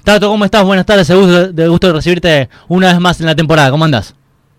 Tato, ¿cómo estás? Buenas tardes, gusto de recibirte una vez más en la temporada. ¿Cómo andás?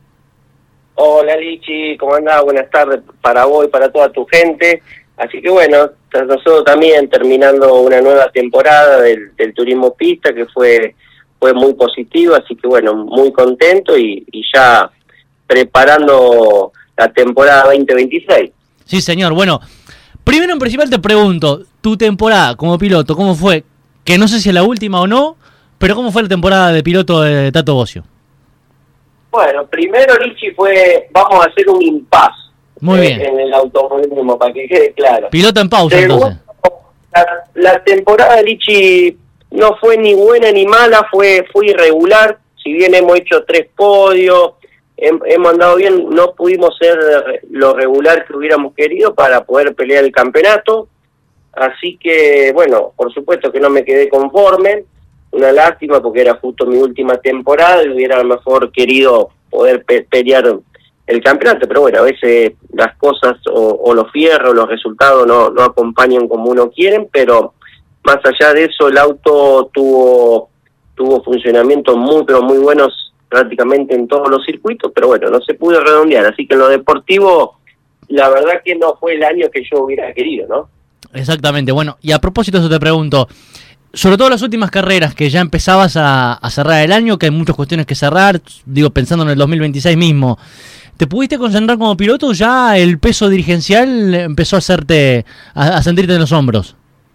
Hola Lichi, ¿cómo andás? Buenas tardes para vos y para toda tu gente. Así que bueno, nosotros también terminando una nueva temporada del turismo pista que fue muy positivo, así que bueno, muy contento y ya preparando la temporada 2026. Sí, señor. Bueno, primero en principal te pregunto, tu temporada como piloto, ¿cómo fue? Que no sé si es la última o no, pero ¿cómo fue la temporada de piloto de Tato Bosio? Bueno, primero Lichi vamos a hacer un impasse. Muy bien. En el automovilismo, para que quede claro. Piloto en pausa, entonces. La temporada de Lichi no fue ni buena ni mala, fue irregular. Si bien hemos hecho 3 podios, hemos andado bien, no pudimos ser lo regular que hubiéramos querido para poder pelear el campeonato. Así que, bueno, por supuesto que no me quedé conforme. Una lástima porque era justo mi última temporada y hubiera a lo mejor querido poder pelear el campeonato, pero bueno, a veces las cosas o los fierros, los resultados no acompañan como uno quiere, pero más allá de eso el auto tuvo funcionamientos pero muy buenos prácticamente en todos los circuitos, pero bueno, no se pudo redondear, así que en lo deportivo la verdad que no fue el año que yo hubiera querido, ¿no? Exactamente, bueno, y a propósito de eso te pregunto, sobre todo las últimas carreras que ya empezabas a cerrar el año, que hay muchas cuestiones que cerrar, digo, pensando en el 2026 mismo, ¿te pudiste concentrar como piloto? ¿Ya el peso dirigencial empezó a hacerte, a sentirte en los hombros?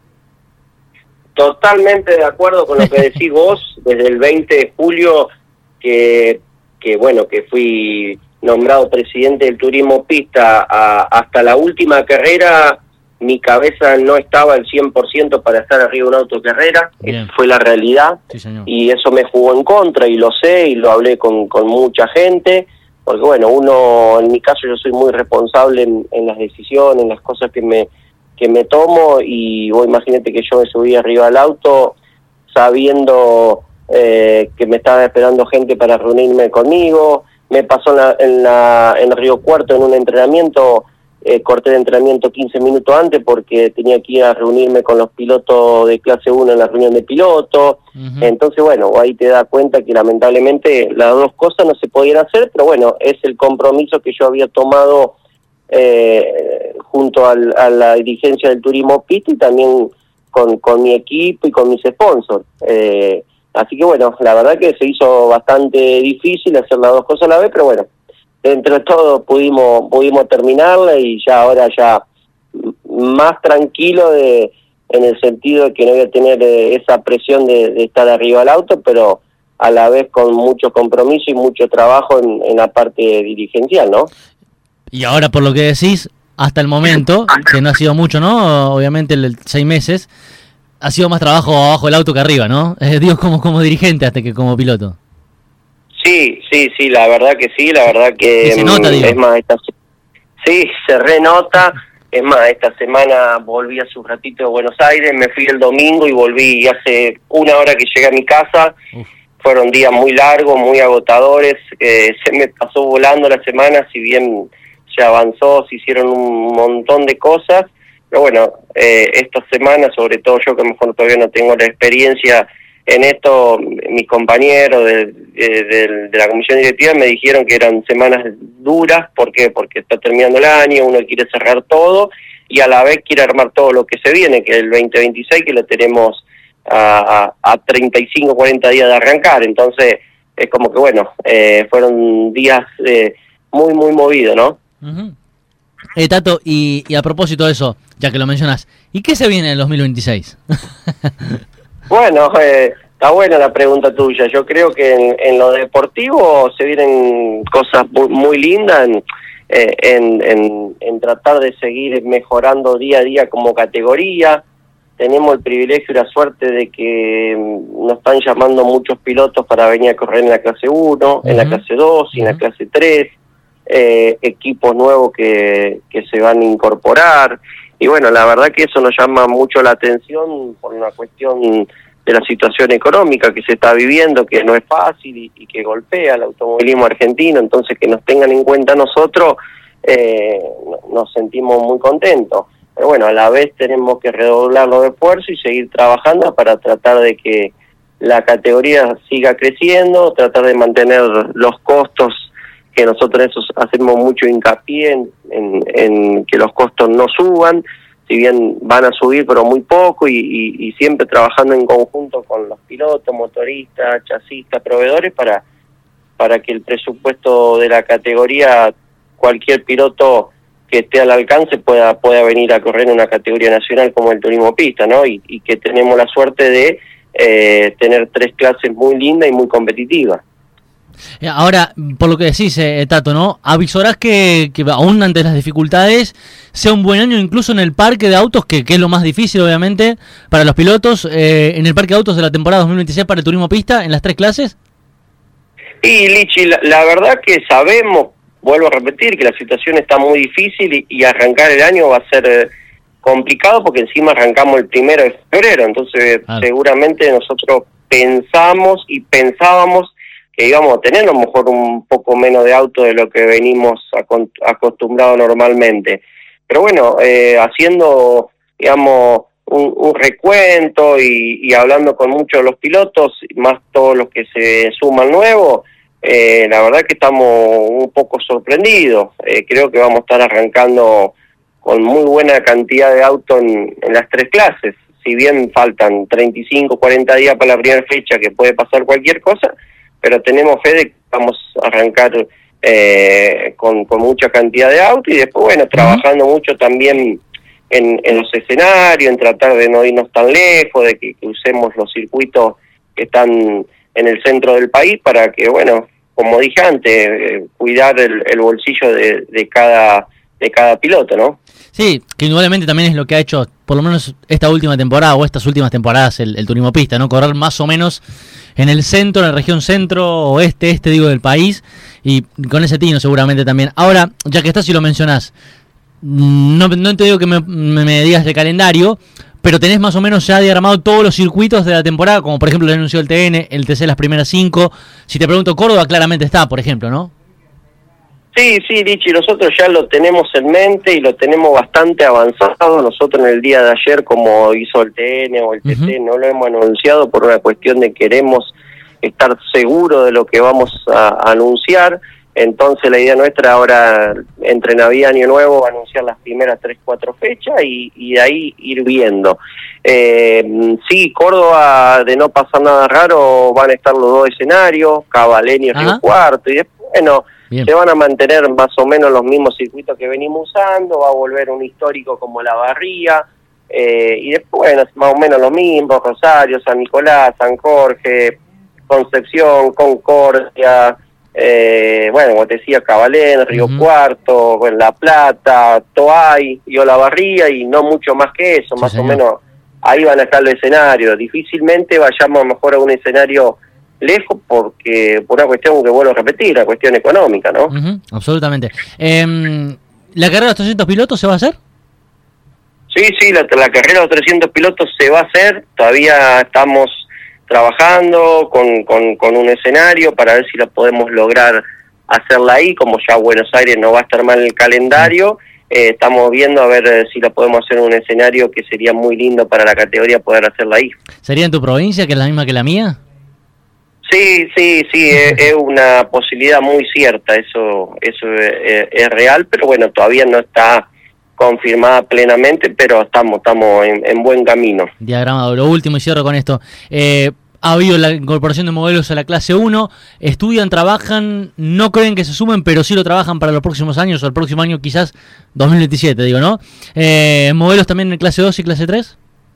Totalmente de acuerdo con lo que decís vos, desde el 20 de julio que fui nombrado presidente del turismo pista hasta la última carrera, mi cabeza no estaba al 100% para estar arriba de un auto de carrera. Esa fue la realidad. Sí, señor. Y eso me jugó en contra y lo sé y lo hablé con mucha gente, porque bueno, en mi caso yo soy muy responsable en las decisiones, en las cosas que me tomo, y vos imagínate que yo me subí arriba al auto sabiendo que me estaba esperando gente para reunirme conmigo. Me pasó en Río Cuarto en un entrenamiento. Corté el entrenamiento 15 minutos antes porque tenía que ir a reunirme con los pilotos de clase 1 en la reunión de pilotos. Uh-huh. Entonces, bueno, ahí te das cuenta que lamentablemente las dos cosas no se podían hacer, pero bueno, es el compromiso que yo había tomado junto a la dirigencia del turismo pista y también con mi equipo y con mis sponsors. Así que bueno, la verdad que se hizo bastante difícil hacer las dos cosas a la vez, pero bueno, dentro de todo pudimos terminarla y ahora más tranquilo en el sentido de que no voy a tener esa presión de estar arriba del auto, pero a la vez con mucho compromiso y mucho trabajo en la parte dirigencial, ¿no? Y ahora, por lo que decís, hasta el momento, que no ha sido mucho, ¿no? Obviamente 6 meses, ha sido más trabajo abajo del auto que arriba, ¿no? Digo, como dirigente hasta que como piloto. Sí, la verdad que sí, la verdad que se nota, digo. Es más, sí, se renota. Es más, esta semana volví hace un ratito de Buenos Aires, me fui el domingo y volví hace una hora que llegué a mi casa. Uf. Fueron días muy largos, muy agotadores, se me pasó volando la semana, si bien se avanzó, se hicieron un montón de cosas, pero bueno, esta semana, sobre todo yo que mejor todavía no tengo la experiencia en esto, mis compañeros de la comisión directiva me dijeron que eran semanas duras. ¿Por qué? Porque está terminando el año, uno quiere cerrar todo y a la vez quiere armar todo lo que se viene, que es el 2026, que lo tenemos a 35, 40 días de arrancar. Entonces es como que bueno, fueron días muy, muy movidos, ¿no? Uh-huh. Tato, y a propósito de eso, ya que lo mencionas, ¿y qué se viene en el 2026? Bueno, está buena la pregunta tuya. Yo creo que en lo deportivo se vienen cosas muy lindas en tratar de seguir mejorando día a día como categoría. Tenemos el privilegio y la suerte de que nos están llamando muchos pilotos para venir a correr en la clase 1, uh-huh, en la clase 2 y en la clase 3, equipos nuevos que se van a incorporar. Y bueno, la verdad que eso nos llama mucho la atención por una cuestión de la situación económica que se está viviendo, que no es fácil y que golpea al automovilismo argentino. Entonces que nos tengan en cuenta nosotros, nos sentimos muy contentos. Pero bueno, a la vez tenemos que redoblar los esfuerzos y seguir trabajando para tratar de que la categoría siga creciendo, tratar de mantener los costos, que nosotros eso hacemos mucho hincapié en que los costos no suban, si bien van a subir pero muy poco, y siempre trabajando en conjunto con los pilotos, motoristas, chasistas, proveedores, para que el presupuesto de la categoría, cualquier piloto que esté al alcance pueda venir a correr en una categoría nacional como el turismo pista, ¿no? Y que tenemos la suerte de tener 3 clases muy lindas y muy competitivas. Ahora, por lo que decís, Tato, ¿no? Avisorás que aún ante las dificultades sea un buen año incluso en el parque de autos, que es lo más difícil obviamente para los pilotos, en el parque de autos de la temporada 2026 para el turismo pista, en las 3 clases. Y Lichi, la verdad que sabemos, vuelvo a repetir, que la situación está muy difícil y arrancar el año va a ser complicado, porque encima arrancamos el 1 de febrero, entonces seguramente nosotros pensábamos que íbamos a tener a lo mejor un poco menos de auto de lo que venimos acostumbrados normalmente. Pero bueno, haciendo, digamos, un recuento y hablando con muchos de los pilotos, más todos los que se suman nuevos, la verdad que estamos un poco sorprendidos. Creo que vamos a estar arrancando con muy buena cantidad de autos en las 3 clases. Si bien faltan 35, 40 días para la primera fecha, que puede pasar cualquier cosa, pero tenemos fe de que vamos a arrancar con mucha cantidad de autos, y después, bueno, trabajando mucho también en los escenarios, en tratar de no irnos tan lejos, de que usemos los circuitos que están en el centro del país, para que, bueno, como dije antes, cuidar el bolsillo de cada piloto, ¿no? Sí, que indudablemente también es lo que ha hecho, por lo menos esta última temporada o estas últimas temporadas, el turismo pista, ¿no? Correr más o menos en el centro, en la región centro, oeste, digo, del país, y con ese tino seguramente también. Ahora, ya que estás y lo mencionás, no te digo que me digas de calendario, pero tenés más o menos ya diagramado todos los circuitos de la temporada, como por ejemplo lo anunció el TN, el TC las primeras 5. Si te pregunto, Córdoba claramente está, por ejemplo, ¿no? Sí, Lichi, nosotros ya lo tenemos en mente y lo tenemos bastante avanzado. Nosotros en el día de ayer, como hizo el TN o el TC, no lo hemos anunciado por una cuestión de queremos estar seguros de lo que vamos a anunciar. Entonces la idea nuestra ahora, entre Navidad y Año Nuevo, anunciar las primeras 3-4 fechas y de ahí ir viendo. Sí, Córdoba, de no pasar nada raro, van a estar los 2 escenarios, Cavaleño y Río Cuarto, y después, bueno, bien, se van a mantener más o menos los mismos circuitos que venimos usando, va a volver un histórico como La Barría, y después, bueno, más o menos lo mismo, Rosario, San Nicolás, San Jorge, Concepción, Concordia, bueno, como te decía, Cabalén, Río Cuarto, bueno, La Plata, Toay y Olavarría, y no mucho más que eso, más o menos ahí van a estar los escenarios. Difícilmente vayamos a lo mejor a un escenario lejos, porque por una cuestión que vuelvo a repetir, la cuestión económica, ¿no? Absolutamente. ¿La carrera de los 300 pilotos se va a hacer? Sí, la carrera de los 300 pilotos se va a hacer. Todavía estamos trabajando con un escenario para ver si lo podemos lograr hacerla ahí, como ya Buenos Aires no va a estar mal en el calendario. Estamos viendo a ver si lo podemos hacer en un escenario que sería muy lindo para la categoría poder hacerla ahí. ¿Sería en tu provincia, que es la misma que la mía? Sí, es una posibilidad muy cierta, eso es real, pero bueno, todavía no está confirmada plenamente, pero estamos en buen camino. Diagramado. Lo último, y cierro con esto. Ha habido la incorporación de modelos a la clase 1, estudian, trabajan, no creen que se sumen, pero sí lo trabajan para los próximos años, o el próximo año quizás 2027, digo, ¿no? ¿Modelos también en clase 2 y clase 3?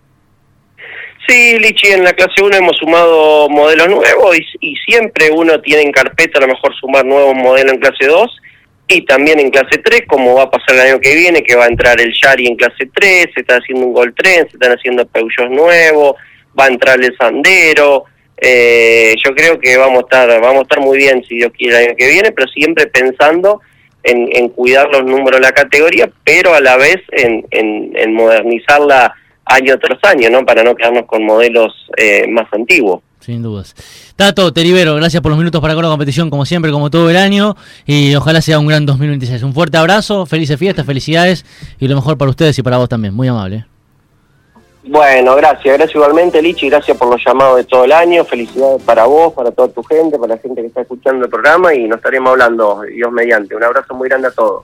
Sí, Lichi, en la clase 1 hemos sumado modelos nuevos y siempre uno tiene en carpeta a lo mejor sumar nuevos modelos en clase 2 y también en clase 3, como va a pasar el año que viene, que va a entrar el Yari en clase 3, se está haciendo un Gol Tren, se están haciendo Peugeot nuevos, va a entrar el Sandero. Yo creo que vamos a estar muy bien, si Dios quiere, el año que viene, pero siempre pensando en cuidar los números de la categoría, pero a la vez en modernizarla año tras año, ¿no? Para no quedarnos con modelos más antiguos. Sin dudas. Tato, te libero. Gracias por los minutos para con la competición, como siempre, como todo el año. Y ojalá sea un gran 2026. Un fuerte abrazo, felices fiestas, felicidades y lo mejor para ustedes y para vos también. Muy amable. Bueno, gracias igualmente, Lichi, gracias por los llamados de todo el año, felicidades para vos, para toda tu gente, para la gente que está escuchando el programa, y nos estaremos hablando, Dios mediante. Un abrazo muy grande a todos.